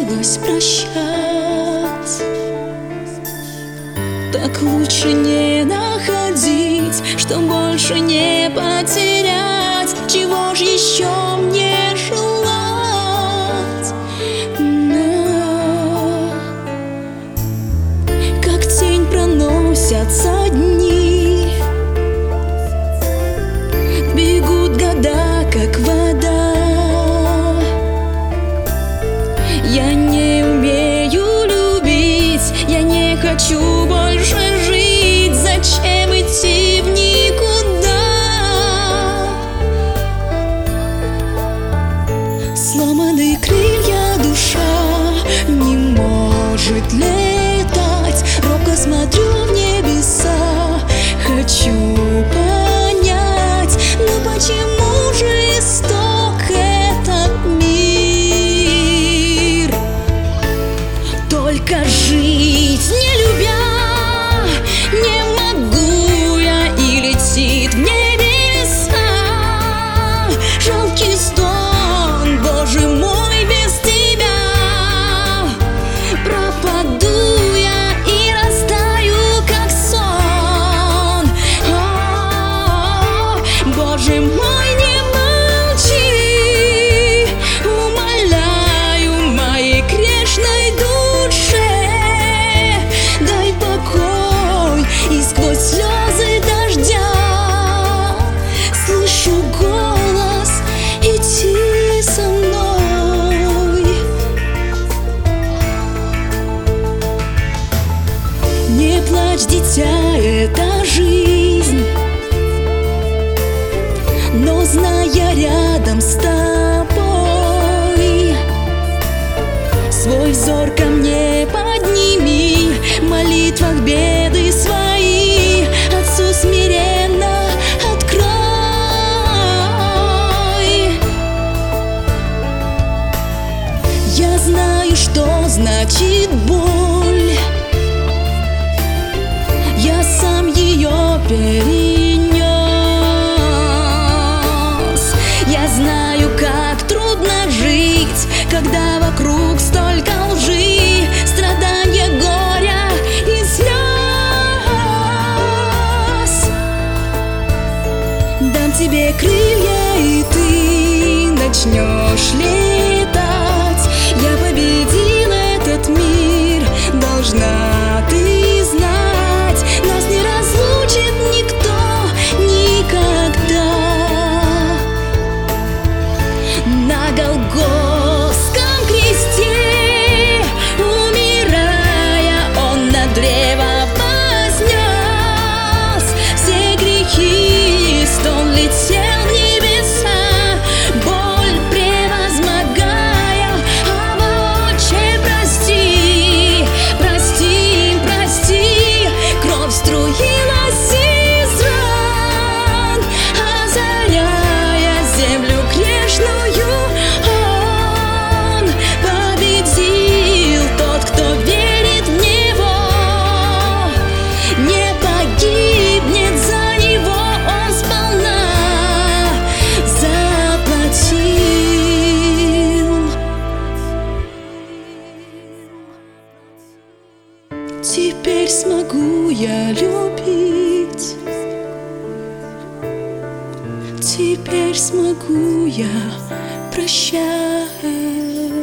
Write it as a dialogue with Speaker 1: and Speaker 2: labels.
Speaker 1: научилась прощать. Так лучше не находить, что больше не потерять. Чего ж еще мне желать? Как тень проносятся дни, бегут года, как вода. Я не умею любить, я не хочу больше жить. Зачем идти в никуда? Сломаны крылья, душа не может летать. Робко смотрю в небеса, хочу понять, но почему жесток этот мир? Только жить не любя не могу я, и летит в небеса жалкий стон. Боже мой, без тебя пропаду я и растаю, как сон. Боже мой, не молчи, умоляю, моей грешной душе дай покой, и сквозь слезы дождя слышу голос: иди со мной. Не плачь, дитя, это жизнь, но зная рядом с тобой, свой взор ко мне подними, в молитвах беды свои Отцу смиренно открой. Я знаю, что значит боль, я сам ее перенес. Я знаю, как трудно жить, когда вокруг столько лжи, страдания, горя и слез. Дам тебе крылья, и ты начнешь летать. Я победила этот мир, должна ты знать. Нас не разлучит никто никогда. На Голгофском кресте, умирая, он на древо вознес все грехи, стон летел в небеса, боль превозмогая. Отче, прости, прости, прости, кровь струилась из ран, озаряя землю грешную. Он победил, тот, кто верит в Него, не погибнет, за него Он сполна заплатил. Теперь смогу я любить, теперь смогу я прощать.